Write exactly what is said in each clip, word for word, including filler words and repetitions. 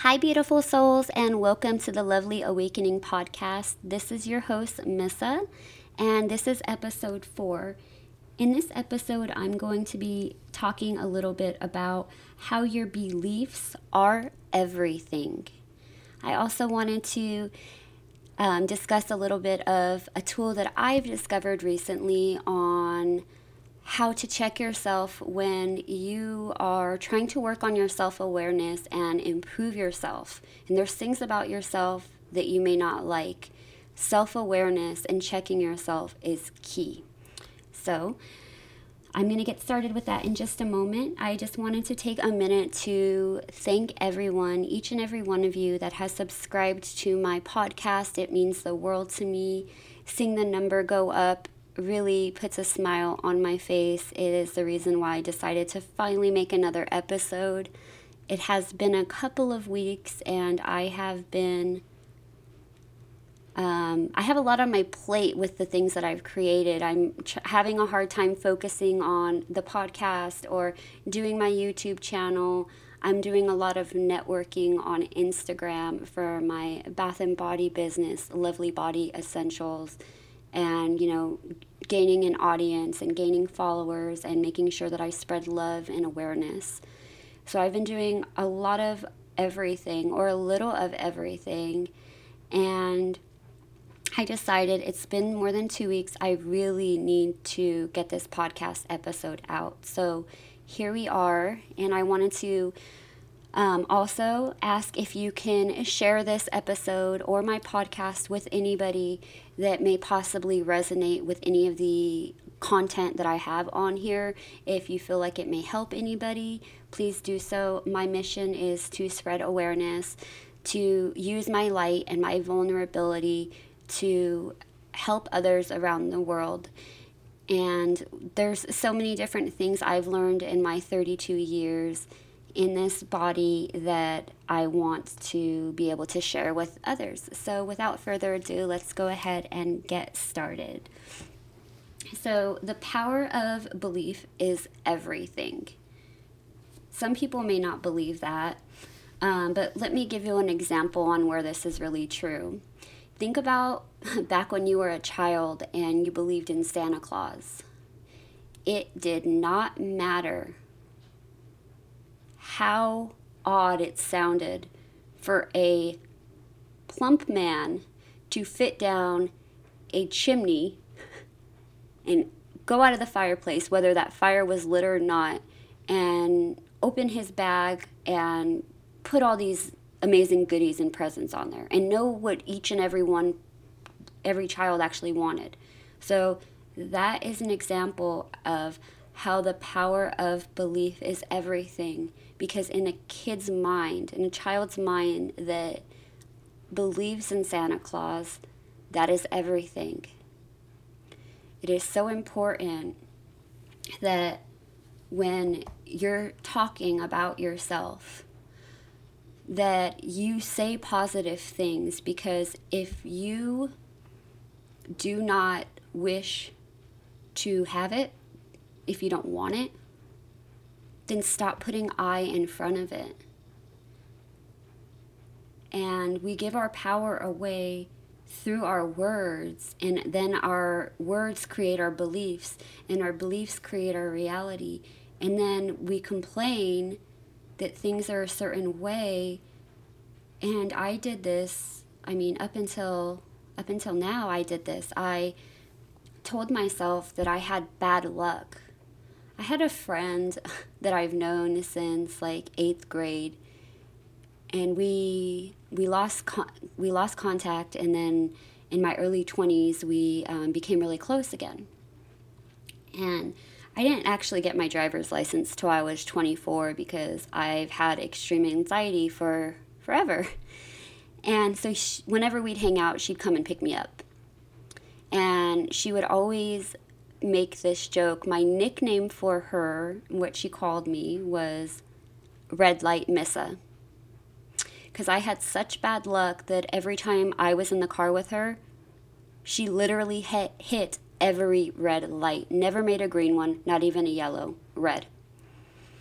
Hi, beautiful souls, and welcome to the Lovely Awakening podcast. This is your host, Missa, and this is episode four. In this episode, I'm going to be talking a little bit about how your beliefs are everything. I also wanted to um, discuss a little bit of a tool that I've discovered recently on how to check yourself when you are trying to work on your self-awareness and improve yourself. And there's things about yourself that you may not like. Self-awareness and checking yourself is key. So I'm going to get started with that in just a moment. I just wanted to take a minute to thank everyone, each and every one of you that has subscribed to my podcast. It means the world to me. Seeing the number go up really puts a smile on my face. It is the reason why I decided to finally make another episode. It has been a couple of weeks and I have been um, I have a lot on my plate with the things that I've created. I'm ch- having a hard time focusing on the podcast or doing my YouTube channel. I'm doing a lot of networking on Instagram for my bath and body business, Lovely Body Essentials, and, you know, gaining an audience and gaining followers and making sure that I spread love and awareness. So I've been doing a lot of everything or a little of everything, and I decided it's been more than two weeks. I really need to get this podcast episode out. So here we are, and I wanted to Um, also, ask if you can share this episode or my podcast with anybody that may possibly resonate with any of the content that I have on here. If you feel like it may help anybody, please do so. My mission is to spread awareness, to use my light and my vulnerability to help others around the world. And there's so many different things I've learned in my thirty-two years in this body that I want to be able to share with others. So without further ado, let's go ahead and get started. So the power of belief is everything. Some people may not believe that, um, but let me give you an example on where this is really true. Think about back when you were a child and you believed in Santa Claus. It did not matter how odd it sounded for a plump man to fit down a chimney and go out of the fireplace, whether that fire was lit or not, and open his bag and put all these amazing goodies and presents on there and know what each and every one, every child actually wanted. So that is an example of how the power of belief is everything. Because in a kid's mind, in a child's mind that believes in Santa Claus, that is everything. It is so important that when you're talking about yourself, that you say positive things, because if you do not wish to have it, if you don't want it, then stop putting I in front of it. And we give our power away through our words, and then our words create our beliefs, and our beliefs create our reality. And then we complain that things are a certain way. And I did this, I mean, up until up until now, I did this. I told myself that I had bad luck. I had a friend that I've known since like eighth grade, and we we lost con- we lost contact, and then in my early twenties we um, became really close again. And I didn't actually get my driver's license till I was twenty-four because I've had extreme anxiety for forever. And so she, whenever we'd hang out, she'd come and pick me up, and she would always make this joke. My nickname for her, what she called me, was Red Light Missa, because I had such bad luck that every time I was in the car with her, she literally hit, hit every red light. Never made a green one, not even a yellow, red.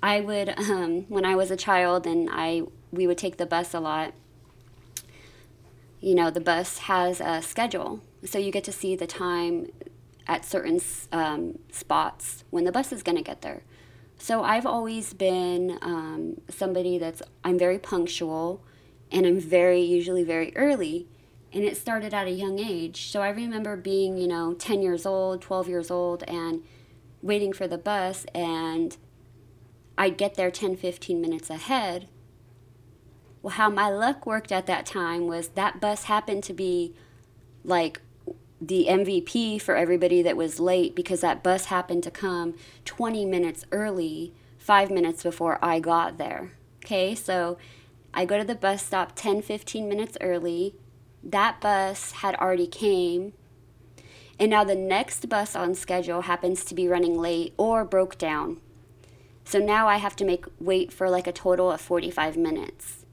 I would, um, when I was a child and I we would take the bus a lot, you know, the bus has a schedule. So you get to see the time at certain um, spots when the bus is going to get there. So I've always been um, somebody that's, I'm very punctual and I'm very, usually very early. And it started at a young age. So I remember being, you know, ten years old, twelve years old, and waiting for the bus, and I'd get there ten, fifteen minutes ahead. Well, how my luck worked at that time was that bus happened to be like the M V P for everybody that was late, because that bus happened to come twenty minutes early, five minutes before I got there. Okay, so I go to the bus stop ten, fifteen minutes early. That bus had already came, and now the next bus on schedule happens to be running late or broke down. So now I have to make wait for like a total of forty-five minutes.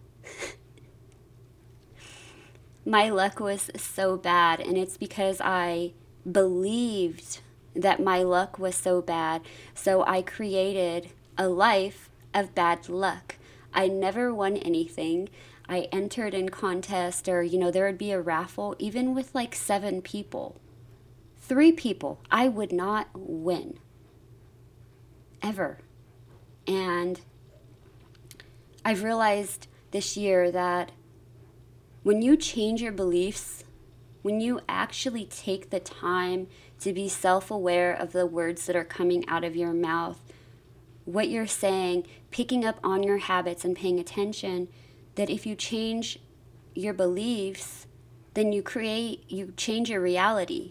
My luck was so bad, and it's because I believed that my luck was so bad. So I created a life of bad luck. I never won anything. I entered in contest, or, you know, there would be a raffle, even with like seven people, three people, I would not win. Ever. And I've realized this year that when you change your beliefs, when you actually take the time to be self-aware of the words that are coming out of your mouth, what you're saying, picking up on your habits and paying attention, that if you change your beliefs, then you create, you change your reality.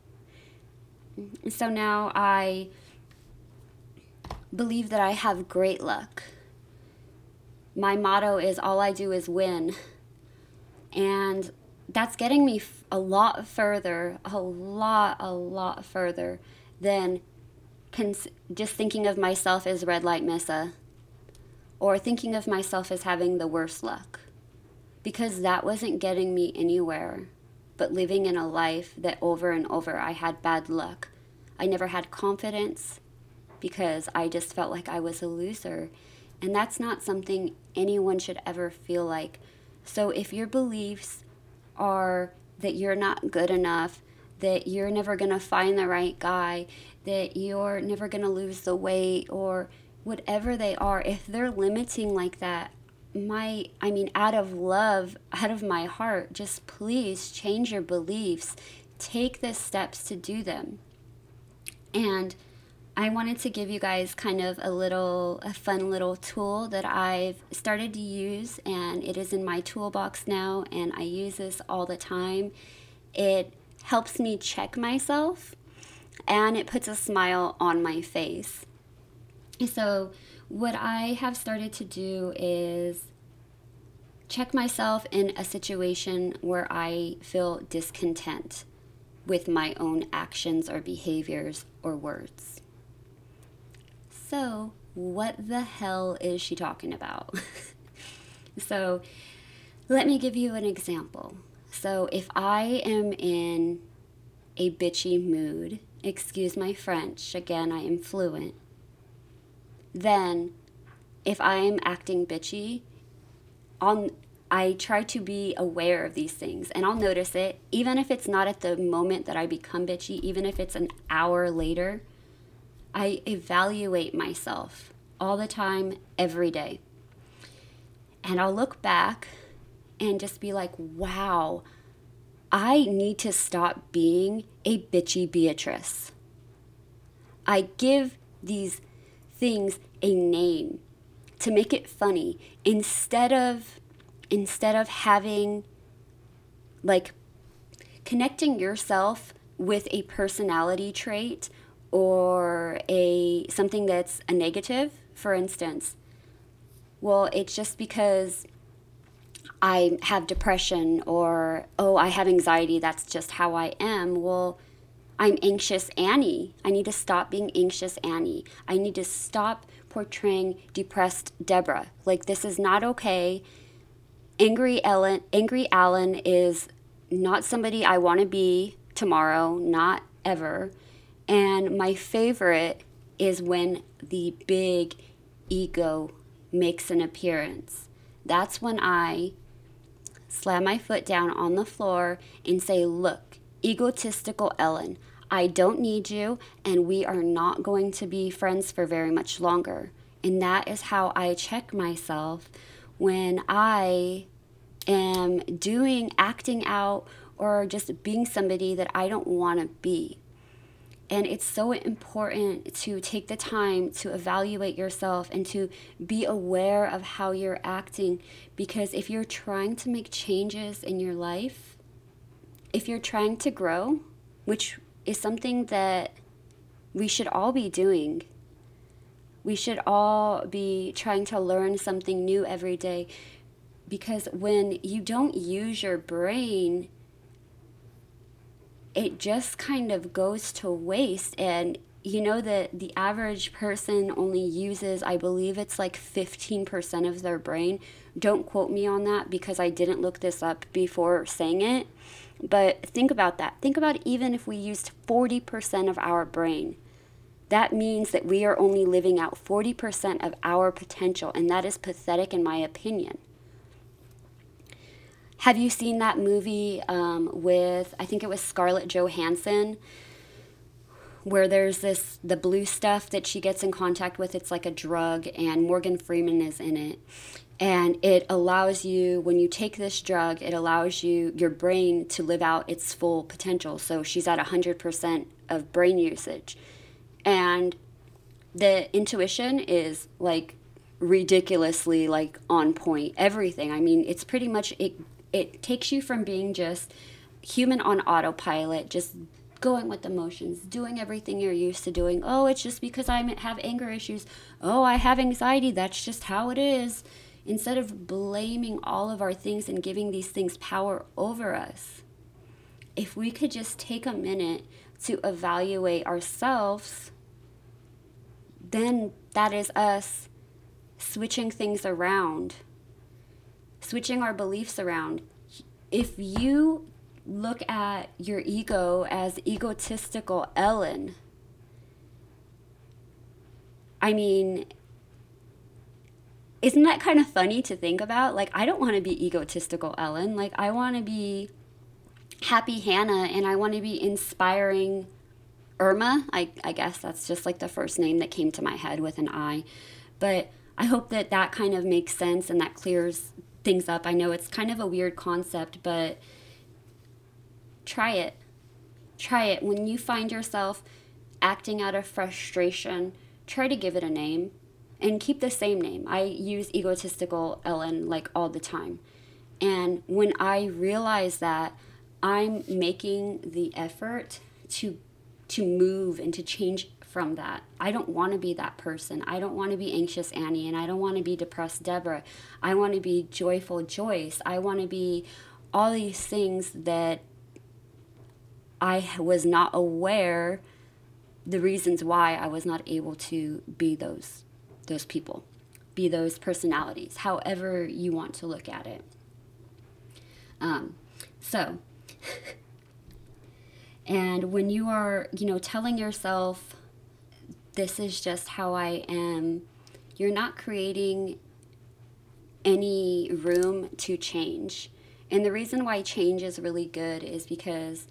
So now I believe that I have great luck. My motto is, all I do is win. And that's getting me a lot further, a lot, a lot further than cons- just thinking of myself as red light Missa, or thinking of myself as having the worst luck. Because that wasn't getting me anywhere, but living in a life that over and over I had bad luck. I never had confidence because I just felt like I was a loser. And that's not something anyone should ever feel like. So if your beliefs are that you're not good enough, that you're never going to find the right guy, that you're never going to lose the weight, or whatever they are, if they're limiting like that, my, I mean, out of love, out of my heart, just please change your beliefs. Take the steps to do them. And I wanted to give you guys kind of a little, a fun little tool that I've started to use, and it is in my toolbox now, and I use this all the time. It helps me check myself, and it puts a smile on my face. So what I have started to do is check myself in a situation where I feel discontent with my own actions or behaviors or words. So what the hell is she talking about? So let me give you an example. So if I am in a bitchy mood, excuse my French, again, I am fluent, then if I am acting bitchy, I'll, I try to be aware of these things, and I'll notice it, even if it's not at the moment that I become bitchy, even if it's an hour later. I evaluate myself all the time, every day. And I'll look back and just be like, wow, I need to stop being a bitchy Beatrice. I give these things a name to make it funny, instead of instead of having, like, connecting yourself with a personality trait or a something that's a negative. For instance, well, it's just because I have depression, or, oh, I have anxiety, that's just how I am. Well, I'm anxious Annie. I need to stop being anxious Annie. I need to stop portraying depressed Deborah. Like, this is not okay. Angry Ellen, Angry Alan is not somebody I want to be tomorrow, not ever. And my favorite is when the big ego makes an appearance. That's when I slam my foot down on the floor and say, look, egotistical Ellen, I don't need you, and we are not going to be friends for very much longer. And that is how I check myself when I am doing, acting out, or just being somebody that I don't want to be. And it's so important to take the time to evaluate yourself and to be aware of how you're acting. Because if you're trying to make changes in your life, if you're trying to grow, which is something that we should all be doing, we should all be trying to learn something new every day. Because when you don't use your brain, it just kind of goes to waste. And you know that the average person only uses, I believe it's like fifteen percent of their brain. Don't quote me on that because I didn't look this up before saying it. But think about that. Think about even if we used forty percent of our brain. That means that we are only living out forty percent of our potential, and that is pathetic in my opinion. Have you seen that movie um, with, I think it was Scarlett Johansson, where there's this, the blue stuff that she gets in contact with, it's like a drug, and Morgan Freeman is in it. And it allows you, when you take this drug, it allows you, your brain to live out its full potential. So she's at one hundred percent of brain usage. And the intuition is like ridiculously like on point, everything. I mean, it's pretty much, it It takes you from being just human on autopilot, just going with the motions, doing everything you're used to doing. Oh, it's just because I have anger issues. Oh, I have anxiety. That's just how it is. Instead of blaming all of our things and giving these things power over us, if we could just take a minute to evaluate ourselves, then that is us switching things around. Switching our beliefs around. If you look at your ego as egotistical Ellen, I mean, isn't that kind of funny to think about? Like, I don't want to be egotistical Ellen. Like, I want to be happy Hannah, and I want to be inspiring Irma. I, I guess that's just like the first name that came to my head with an I. But I hope that that kind of makes sense and that clears things up. I know it's kind of a weird concept, but try it. Try it. When you find yourself acting out of frustration, try to give it a name and keep the same name. I use egotistical Ellen like all the time. And when I realize that, I'm making the effort to to move and to change from that. I don't want to be that person. I don't want to be anxious Annie, and I don't want to be depressed Deborah. I want to be joyful Joyce. I want to be all these things that I was not aware the reasons why I was not able to be those those people, be those personalities, however you want to look at it. Um, so, and when you are, you know, telling yourself, this is just how I am, you're not creating any room to change. And the reason why change is really good is because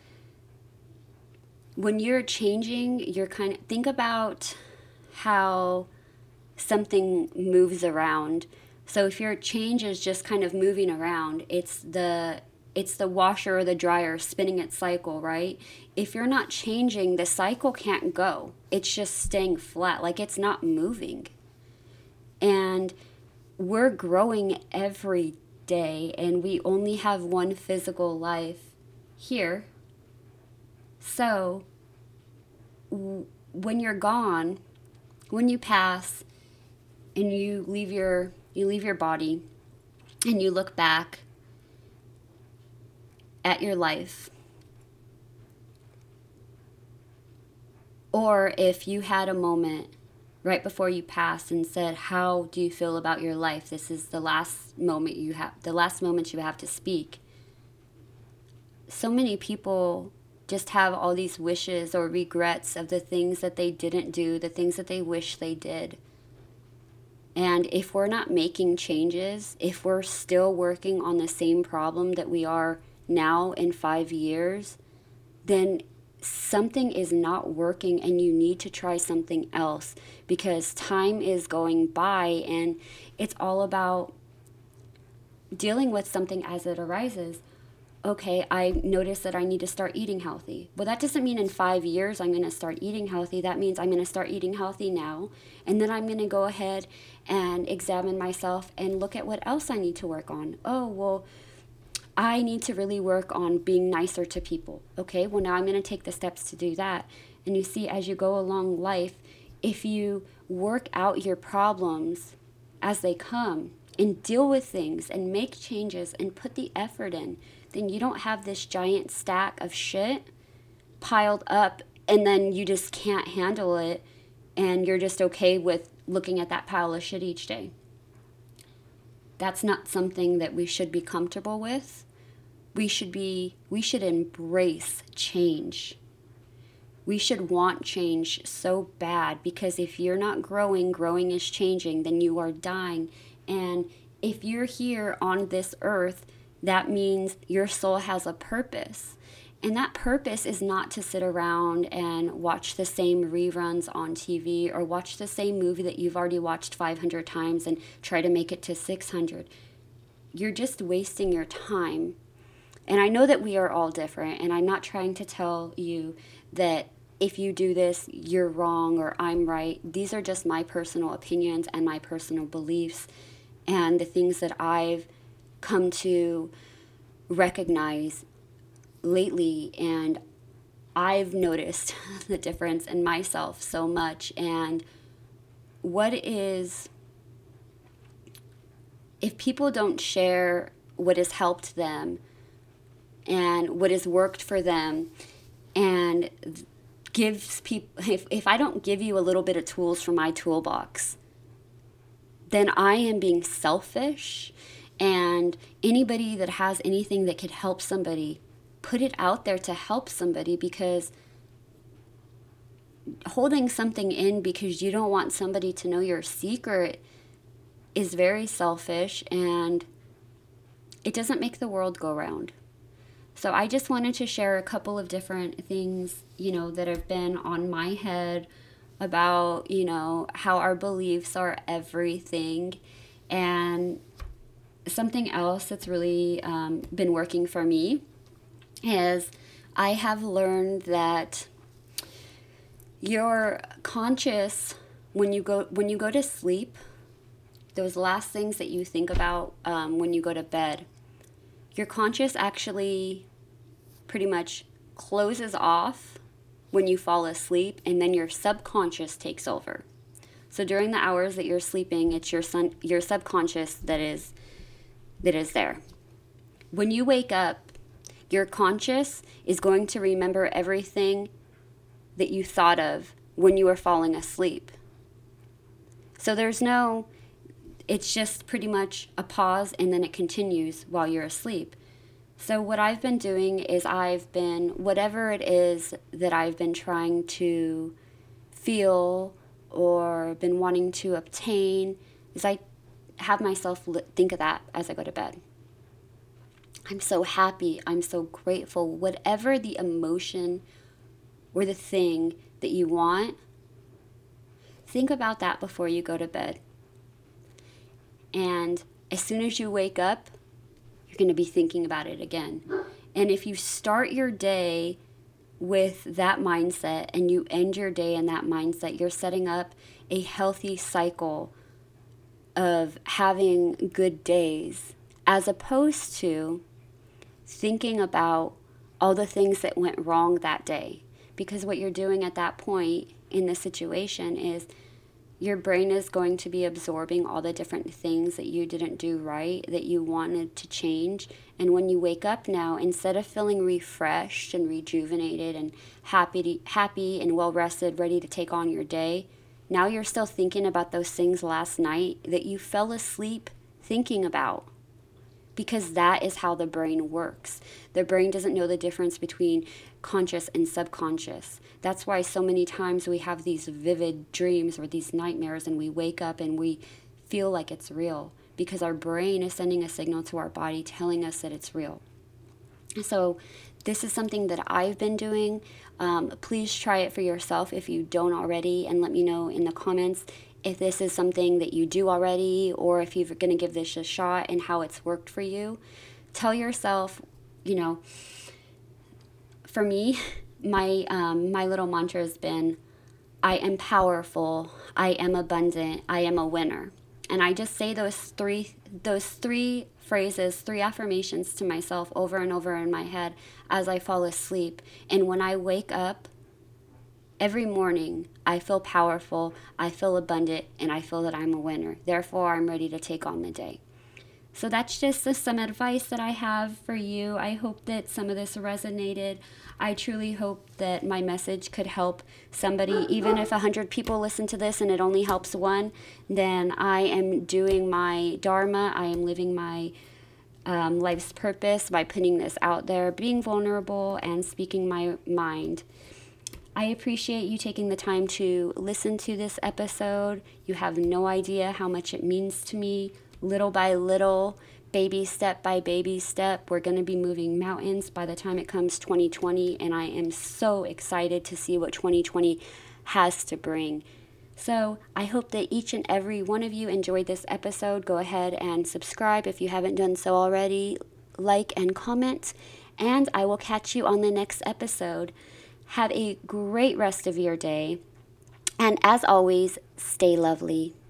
when you're changing, you're kind of, think about how something moves around. So if your change is just kind of moving around, it's the it's the washer or the dryer spinning its cycle, right? If you're not changing, the cycle can't go. It's just staying flat, like it's not moving. And we're growing every day, and we only have one physical life here. So w- when you're gone, when you pass and you leave your you leave your body and you look back at your life, or if you had a moment right before you passed and said, how do you feel about your life? This is the last moment you have, the last moment you have to speak. So many people just have all these wishes or regrets of the things that they didn't do, the things that they wish they did. And if we're not making changes, if we're still working on the same problem that we are now in five years, then something is not working and you need to try something else, because time is going by and it's all about dealing with something as it arises. Okay, I notice that I need to start eating healthy. Well, that doesn't mean in five years I'm going to start eating healthy. That means I'm going to start eating healthy now. And then I'm going to go ahead and examine myself and look at what else I need to work on. Oh, well, I need to really work on being nicer to people. Okay, well, now I'm going to take the steps to do that. And you see, as you go along life, if you work out your problems as they come and deal with things and make changes and put the effort in, then you don't have this giant stack of shit piled up and then you just can't handle it and you're just okay with looking at that pile of shit each day. That's not something that we should be comfortable with. We should be, we should embrace change. We should want change so bad, because if you're not growing, growing is changing, then you are dying. And if you're here on this earth, that means your soul has a purpose. And that purpose is not to sit around and watch the same reruns on T V or watch the same movie that you've already watched five hundred times and try to make it to six hundred. You're just wasting your time. And I know that we are all different, and I'm not trying to tell you that if you do this, you're wrong or I'm right. These are just my personal opinions and my personal beliefs and the things that I've come to recognize lately, and I've noticed the difference in myself so much. And what is, if people don't share what has helped them and what has worked for them, and gives people, if, if I don't give you a little bit of tools from my toolbox, then I am being selfish. And anybody that has anything that could help somebody, put it out there to help somebody, because holding something in because you don't want somebody to know your secret is very selfish, and it doesn't make the world go round. So I just wanted to share a couple of different things, you know, that have been on my head about, you know, how our beliefs are everything. And something else that's really um, been working for me is I have learned that your conscious, when you go when you go to sleep, those last things that you think about um, when you go to bed, your conscious actually pretty much closes off when you fall asleep, and then your subconscious takes over. So during the hours that you're sleeping, it's your sun, your subconscious that is that is there. When you wake up, your conscious is going to remember everything that you thought of when you were falling asleep. So there's no, it's just pretty much a pause and then it continues while you're asleep. So what I've been doing is I've been, whatever it is that I've been trying to feel or been wanting to obtain, is I have myself think of that as I go to bed. I'm so happy. I'm so grateful. Whatever the emotion or the thing that you want, think about that before you go to bed. And as soon as you wake up, you're going to be thinking about it again. And if you start your day with that mindset and you end your day in that mindset, you're setting up a healthy cycle of having good days, as opposed to thinking about all the things that went wrong that day. Because what you're doing at that point in the situation is your brain is going to be absorbing all the different things that you didn't do right, that you wanted to change. And when you wake up now, instead of feeling refreshed and rejuvenated and happy, to, happy and well-rested, ready to take on your day, now you're still thinking about those things last night that you fell asleep thinking about. Because that is how the brain works. The brain doesn't know the difference between conscious and subconscious. That's why so many times we have these vivid dreams or these nightmares, and we wake up and we feel like it's real, because our brain is sending a signal to our body telling us that it's real. So this is something that I've been doing. Um, please try it for yourself if you don't already, and let me know in the comments if this is something that you do already, or if you're going to give this a shot and how it's worked for you. Tell yourself, you know, for me, my um, my little mantra has been, I am powerful, I am abundant, I am a winner. And I just say those three those three phrases, three affirmations to myself over and over in my head as I fall asleep. And when I wake up every morning, I feel powerful, I feel abundant, and I feel that I'm a winner. Therefore, I'm ready to take on the day. So that's just some advice that I have for you. I hope that some of this resonated. I truly hope that my message could help somebody. Even if one hundred people listen to this and it only helps one, then I am doing my dharma. I am living my um, life's purpose by putting this out there, being vulnerable, and speaking my mind. I appreciate you taking the time to listen to this episode. You have no idea how much it means to me. Little by little, baby step by baby step, we're going to be moving mountains by the time it comes twenty twenty, and I am so excited to see what twenty twenty has to bring. So I hope that each and every one of you enjoyed this episode. Go ahead and subscribe if you haven't done so already. Like and comment, and I will catch you on the next episode. Have a great rest of your day, and as always, stay lovely.